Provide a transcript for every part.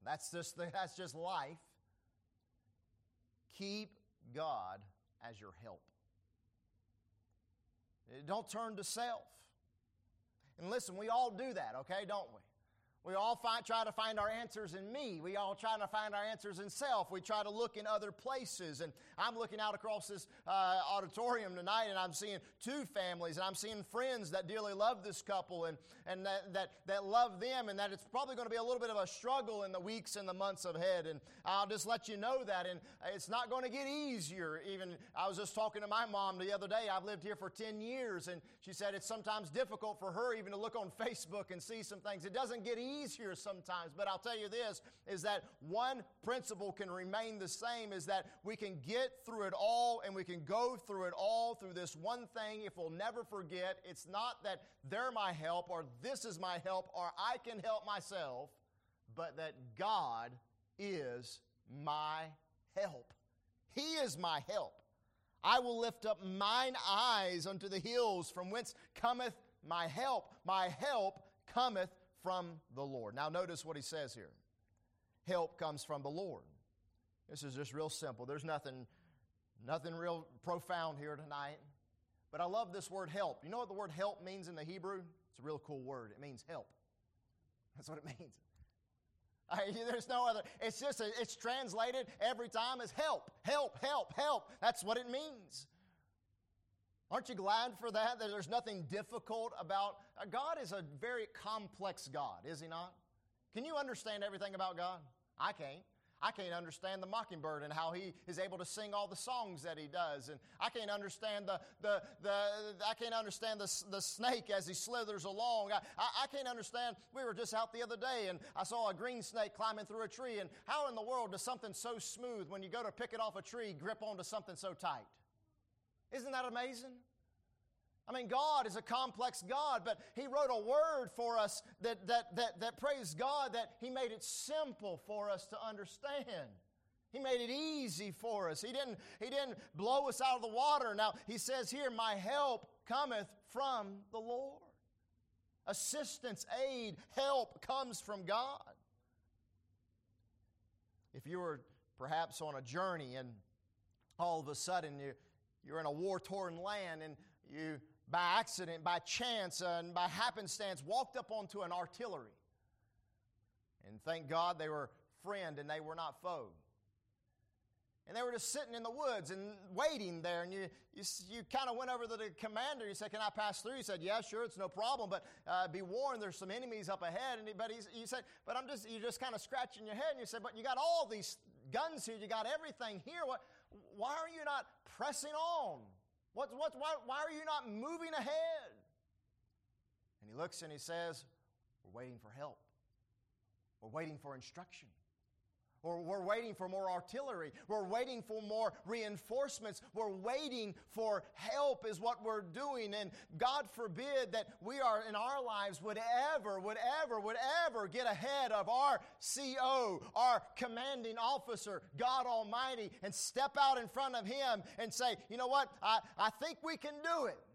That's just life. Keep God as your help. Don't turn to self. And listen, we all do that, okay, don't we? We all try to find our answers in me. We all try to find our answers in self. We try to look in other places. And I'm looking out across this auditorium tonight, and I'm seeing two families, and I'm seeing friends that dearly love this couple and that love them, and that it's probably going to be a little bit of a struggle in the weeks and the months ahead. And I'll just let you know that. And it's not going to get easier. Even I was just talking to my mom the other day. I've lived here for 10 years, and she said it's sometimes difficult for her even to look on Facebook and see some things. It doesn't get easier sometimes, but I'll tell you this, is that one principle can remain the same, is that we can get through it all, and we can go through it all through this one thing. If we'll never forget, it's not that they're my help, or this is my help, or I can help myself, but that God is my help. He is my help. I will lift up mine eyes unto the hills, from whence cometh my help. My help cometh from the Lord. Now notice what he says here. Help comes from the Lord. This is just real simple. There's nothing real profound here tonight. But I love this word help. You know what the word help means in the Hebrew? It's a real cool word. It means help. That's what it means. There's no other. It's translated every time as help, help, help, help. That's what it means. Aren't you glad for that there's nothing difficult about... God is a very complex God, is He not? Can you understand everything about God? I can't. I can't understand the mockingbird and how He is able to sing all the songs that He does, and I can't understand the snake as he slithers along. I can't understand. We were just out the other day, and I saw a green snake climbing through a tree. And how in the world does something so smooth, when you go to pick it off a tree, grip onto something so tight? Isn't that amazing? I mean, God is a complex God, but He wrote a word for us that praise God, that He made it simple for us to understand. He made it easy for us. He didn't blow us out of the water. Now, He says here, my help cometh from the Lord. Assistance, aid, help comes from God. If you were perhaps on a journey and all of a sudden you're in a war-torn land, and you, by accident, by chance, and by happenstance, walked up onto an artillery. And thank God they were friend and they were not foe. And they were just sitting in the woods and waiting there. And you kind of went over to the commander. You said, can I pass through? He said, yeah, sure, it's no problem. But be warned, there's some enemies up ahead. You said, but you're just kind of scratching your head. And you said, but you got all these guns here. You got everything here. Why are you not pressing on? Why are you not moving ahead? And he looks and he says, we're waiting for help. We're waiting for instruction. Or we're waiting for more artillery. We're waiting for more reinforcements. We're waiting for help is what we're doing. And God forbid that we are in our lives would ever get ahead of our CO, our commanding officer, God Almighty, and step out in front of Him and say, you know what, I think we can do it.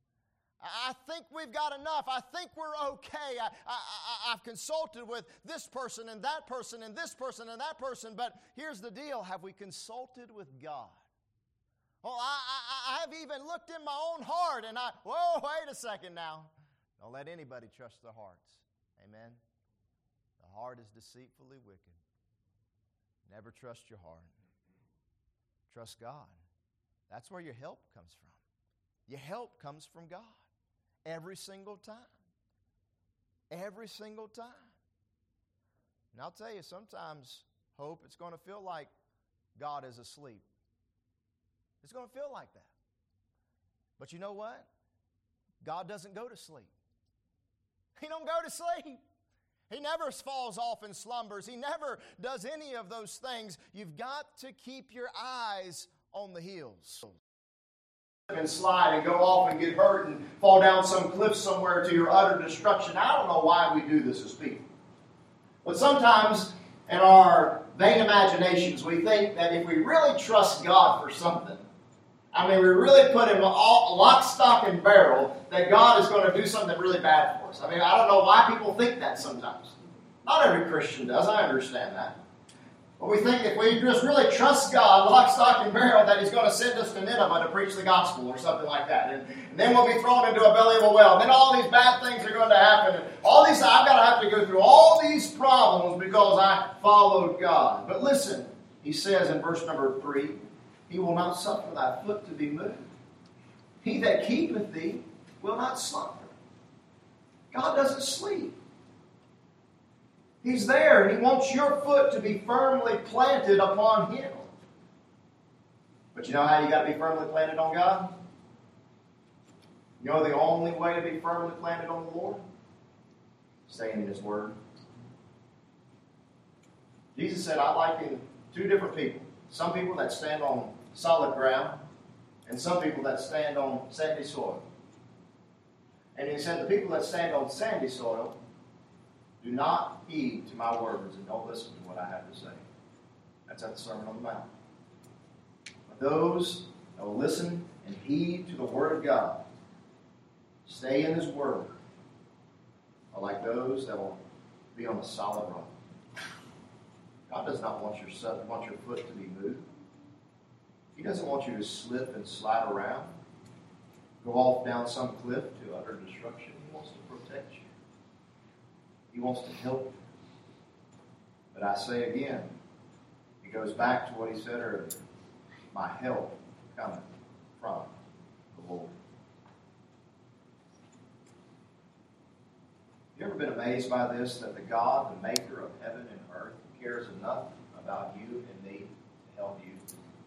I think we've got enough. I think we're okay. I've consulted with this person and that person and this person and that person, but here's the deal. Have we consulted with God? Well, I have even looked in my own heart, and wait a second now. Don't let anybody trust their hearts. Amen? The heart is deceitfully wicked. Never trust your heart. Trust God. That's where your help comes from. Your help comes from God. Every single time. Every single time. And I'll tell you, sometimes, Hope, it's going to feel like God is asleep. It's going to feel like that. But you know what? God doesn't go to sleep. He don't go to sleep. He never falls off in slumbers. He never does any of those things. You've got to keep your eyes on the hills. And slide and go off and get hurt and fall down some cliff somewhere to your utter destruction. I don't know why we do this as people. But sometimes in our vain imaginations, we think that if we really trust God for something, we really put Him lock, stock, and barrel, that God is going to do something really bad for us. I don't know why people think that sometimes. Not every Christian does. I understand that. But we think if we just really trust God, lock, stock, and barrel, that He's going to send us to Nineveh to preach the gospel or something like that. And then we'll be thrown into a belly of a whale. And then all these bad things are going to happen. And all these, I've got to have to go through all these problems because I followed God. But listen, He says in verse number 3, He will not suffer thy foot to be moved. He that keepeth thee will not slumber. God doesn't sleep. He's there, and He wants your foot to be firmly planted upon Him. But you know how you got to be firmly planted on God? You know the only way to be firmly planted on the Lord? Staying in His Word. Jesus said, I liken two different people. Some people that stand on solid ground, and some people that stand on sandy soil. And He said, the people that stand on sandy soil, do not heed to my words and don't listen to what I have to say. That's at the Sermon on the Mount. But those that will listen and heed to the Word of God, stay in His Word, are like those that will be on a solid rock. God does not want your foot to be moved. He doesn't want you to slip and slide around, go off down some cliff to utter destruction. He wants to protect you. He wants to help you. But I say again, it goes back to what He said earlier. My help cometh from the Lord. You ever been amazed by this, that the God, the maker of heaven and earth, cares enough about you and me to help you?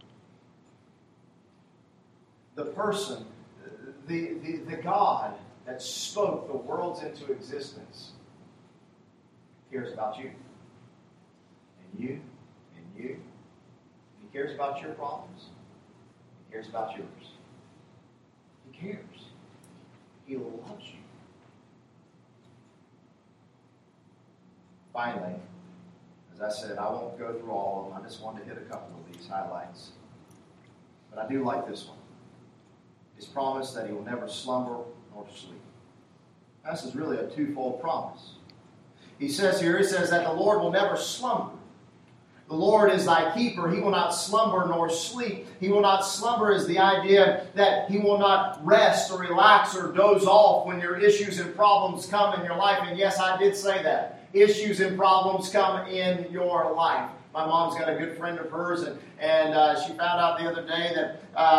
The person, the God that spoke the worlds into existence cares about you. And you, and you. He cares about your problems. He cares about yours. He cares. He loves you. Finally, as I said, I won't go through all of them. I just wanted to hit a couple of these highlights. But I do like this one. His promise that He will never slumber nor sleep. This is really a twofold promise. He says here, He says that the Lord will never slumber. The Lord is thy keeper. He will not slumber nor sleep. He will not slumber is the idea that He will not rest or relax or doze off when your issues and problems come in your life. And yes, I did say that. Issues and problems come in your life. My mom's got a good friend of hers, and she found out the other day that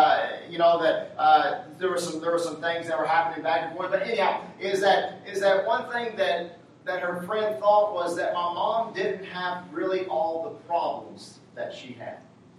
there were some things that were happening back and forth. But anyhow, is that one thing that her friend thought was that my mom didn't have really all the problems that she had.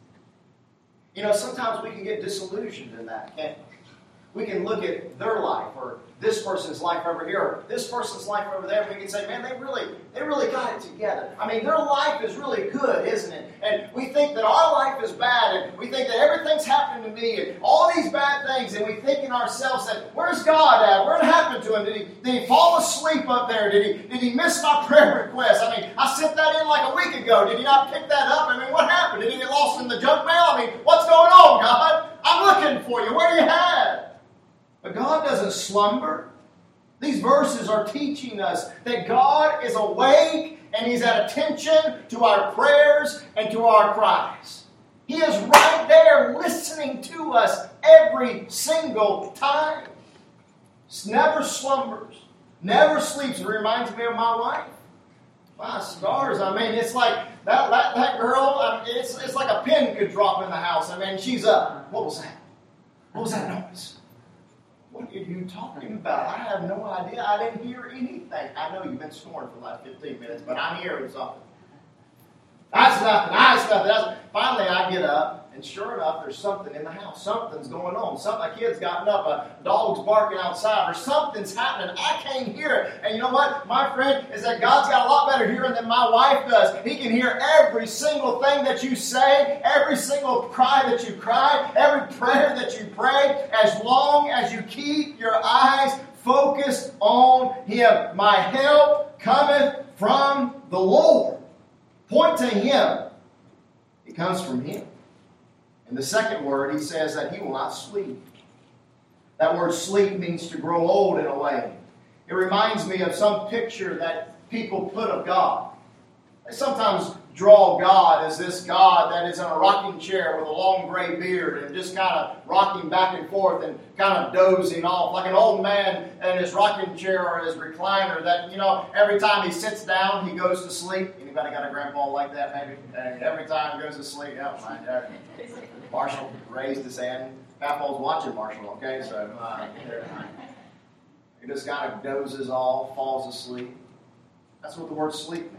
You know, sometimes we can get disillusioned in that, can't we? We can look at their life, or this person's life over here, or this person's life over there, and we can say, man, they really got it together. I mean, their life is really good, isn't it? And we think that our life is bad, and we think that everything's happened to me, and all these bad things, and we think in ourselves that, where's God at? What happened to Him? Did he fall asleep up there? Did he miss my prayer request? I mean, I sent that in like a week ago. Did He not pick that up? I mean, what happened? Did He get lost in the junk mail? I mean, what's going on, God? I'm looking for you. Where are you at? But God doesn't slumber. These verses are teaching us that God is awake and He's at attention to our prayers and to our cries. He is right there listening to us every single time. Never slumbers, never sleeps. It reminds me of my wife. My stars, I mean, it's like that girl, it's like a pin could drop in the house. I mean, she's up. What was that? What was that noise? What are you talking about? I have no idea. I didn't hear anything. I know you've been snoring for the last 15 minutes, but I'm hearing something. That's nothing. Finally, I get up, and sure enough, there's something in the house. Something's going on. A kid's gotten up, a dog's barking outside, or something's happening. I can't hear it. And you know what, my friend, is that God's got a lot better hearing than my wife does. He can hear every single thing that you say, every single cry that you cry, every prayer that you pray, as long as you keep your eyes focused on Him. My help cometh from the Lord. Point to Him. It comes from Him. In the second word, He says that He will not sleep. That word sleep means to grow old in a way. It reminds me of some picture that people put of God. They sometimes draw God as this God that is in a rocking chair with a long gray beard and just kind of rocking back and forth and kind of dozing off like an old man in his rocking chair or his recliner that, every time he sits down, he goes to sleep. Anybody got a grandpa like that, maybe? Every time he goes to sleep. Yeah, mine. Marshall raised his hand. Papa's watching Marshall, okay? So he just kind of dozes off, falls asleep. That's what the word sleep means.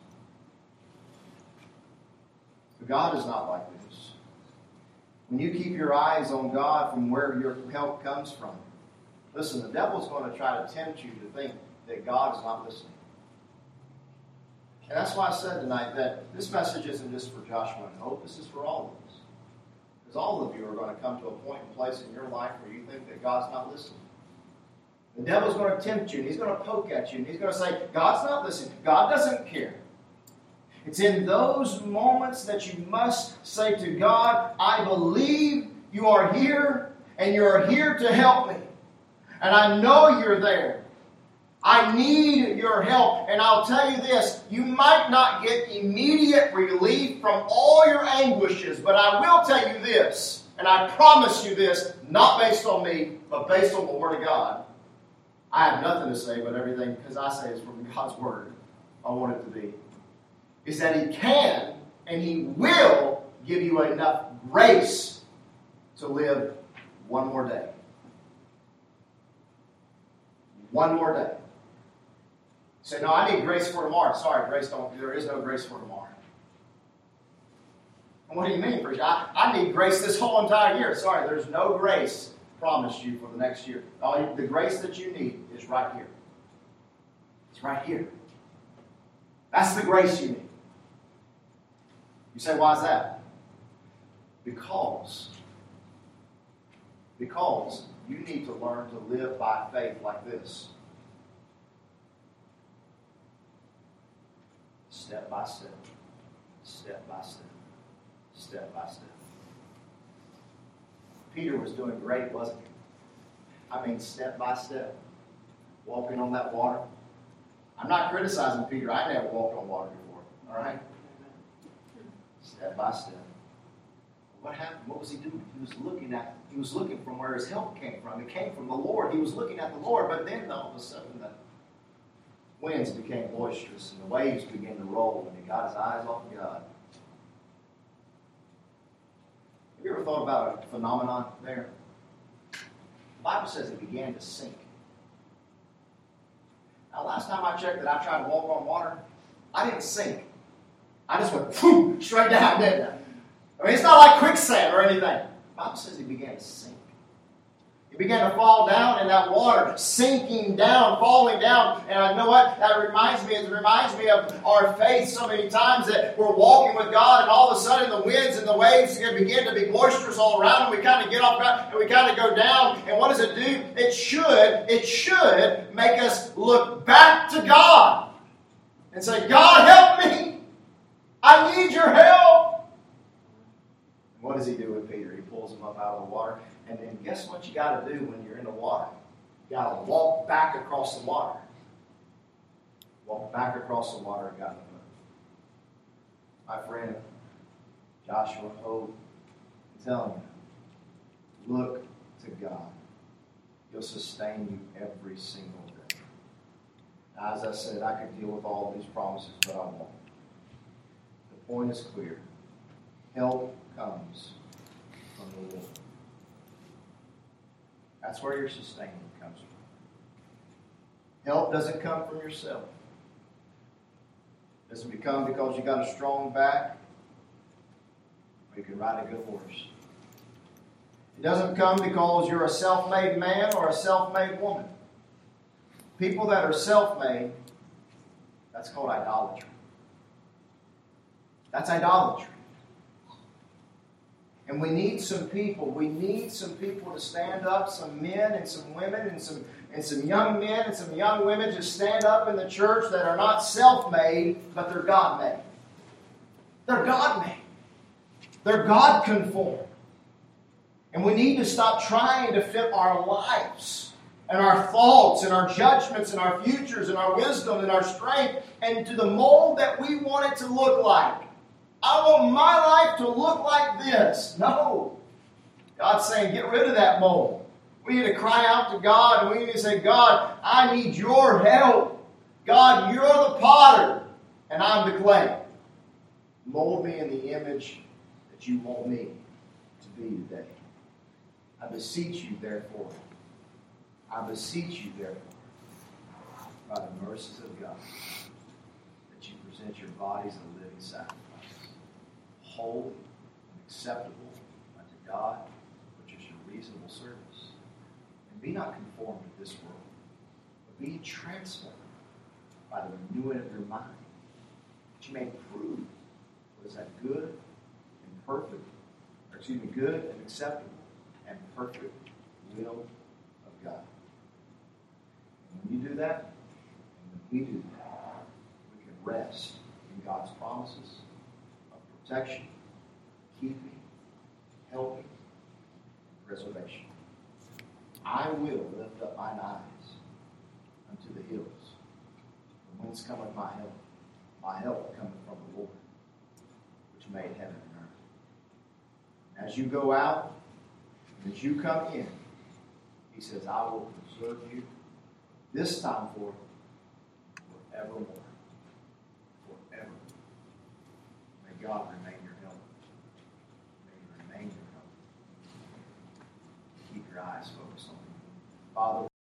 But God is not like this. When you keep your eyes on God from where your help comes from, listen, the devil's going to try to tempt you to think that God is not listening. And that's why I said tonight that this message isn't just for Joshua and Hope, this is for all of us. Because all of you are going to come to a point and place in your life where you think that God's not listening. The devil's going to tempt you, and he's going to poke at you, and he's going to say, God's not listening. God doesn't care. It's in those moments that you must say to God, I believe you are here, and you are here to help me. And I know you're there. I need your help. And I'll tell you this, you might not get immediate relief from all your anguishes, but I will tell you this, and I promise you this, not based on me, but based on the Word of God. I have nothing to say, but everything, because I say it's from God's Word, I want it to be, is that He can and He will give you enough grace to live one more day. One more day. Say, no, I need grace for tomorrow. Sorry, there is no grace for tomorrow. And what do you mean, preacher? I need grace this whole entire year. Sorry, there's no grace promised you for the next year. The grace that you need is right here. It's right here. That's the grace you need. You say, why is that? Because you need to learn to live by faith like this. Step by step. Step by step. Step by step. Peter was doing great, wasn't he? I mean, step by step. Walking on that water. I'm not criticizing Peter. I never walked on water before. All right? Step by step. What happened? What was he doing? He was looking from where his help came from. It came from the Lord. He was looking at the Lord, but then all of a sudden the winds became boisterous and the waves began to roll and he got his eyes off of God. Have you ever thought about a phenomenon there? The Bible says it began to sink. Now, last time I checked that I tried to walk on water, I didn't sink. I just went poof, straight down, didn't I? I mean, it's not like quicksand or anything. The Bible says it began to sink. It began to fall down in that water, sinking down, falling down. And I know what? That reminds me of our faith so many times that we're walking with God and all of a sudden the winds and the waves begin to be boisterous all around and we kind of get off and we kind of go down. And what does it do? It should make us look back to God and say, God, help me. I need your help. And what does he do with Peter? He pulls him up out of the water. And then guess what you got to do when you're in the water? You got to walk back across the water. Walk back across the water and got in the boat. My friend, Joshua Hope, I'm telling you, look to God. He'll sustain you every single day. Now, as I said, I could deal with all of these promises, but I won't. The point is clear. Help comes from the Lord. That's where your sustainment comes from. Help doesn't come from yourself. It doesn't come because you got a strong back or you can ride a good horse. It doesn't come because you're a self-made man or a self-made woman. People that are self-made, that's called idolatry. That's idolatry. And we need some people to stand up, some men and some women and some young men and some young women to stand up in the church that are not self-made, but they're God-made. They're God-made. They're God-conformed. And we need to stop trying to fit our lives and our thoughts and our judgments and our futures and our wisdom and our strength and to the mold that we want it to look like. I want my life to look like this. No. God's saying, get rid of that mold. We need to cry out to God, and we need to say, God, I need your help. God, you're the potter, and I'm the clay. Mold me in the image that you want me to be today. I beseech you, therefore. I beseech you, therefore, by the mercies of God, that you present your bodies a living sacrifice, holy and acceptable unto God, which is your reasonable service. And be not conformed to this world, but be transformed by the renewing of your mind, that you may prove what is that good and perfect, good and acceptable and perfect will of God. And when you do that, and when we do that, we can rest in God's promises of protection, keeping, helping, and preservation. I will lift up mine eyes unto the hills. From whence cometh my help? My help cometh from the Lord, which made heaven and earth. As you go out, and as you come in, he says, I will preserve you this time forth forevermore. Forever. May God remain your help. May He remain your help. Keep your eyes focused on Him. Father,